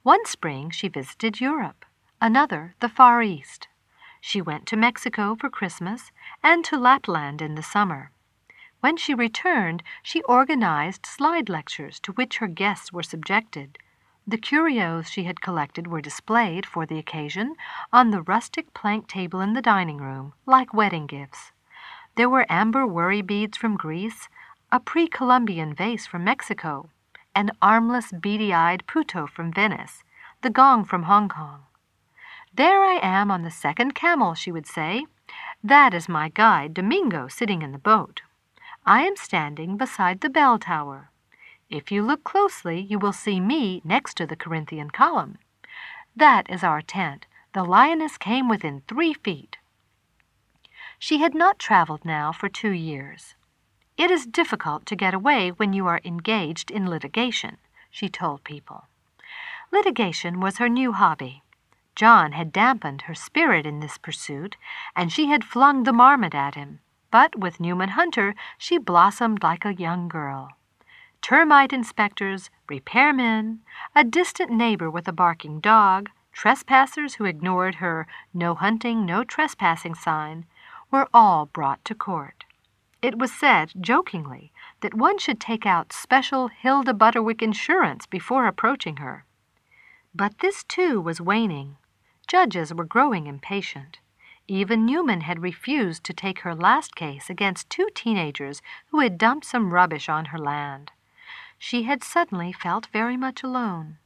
One spring she visited Europe, another the Far East. She went to Mexico for Christmas and to Lapland in the summer. When she returned, she organized slide lectures to which her guests were subjected. The curios she had collected were displayed for the occasion on the rustic plank table in the dining room, like wedding gifts. There were amber worry beads from Greece, a pre-Columbian vase from Mexico, an armless, beady-eyed puto from Venice, the gong from Hong Kong. "There I am on the second camel," she would say. "That is my guide, Domingo, sitting in the boat. I am standing beside the bell tower. If you look closely, you will see me next to the Corinthian column. That is our tent. The lioness came within 3 feet." She had not traveled now for 2 years. "It is difficult to get away when you are engaged in litigation," she told people. Litigation was her new hobby. John had dampened her spirit in this pursuit, and she had flung the marmot at him. But with Newman Hunter, she blossomed like a young girl. Termite inspectors, repairmen, a distant neighbor with a barking dog, trespassers who ignored her "no hunting, no trespassing" sign, were all brought to court. It was said, jokingly, that one should take out special Hilda Butterwick insurance before approaching her. But this, too, was waning. Judges were growing impatient. Even Newman had refused to take her last case against 2 teenagers who had dumped some rubbish on her land. She had suddenly felt very much alone.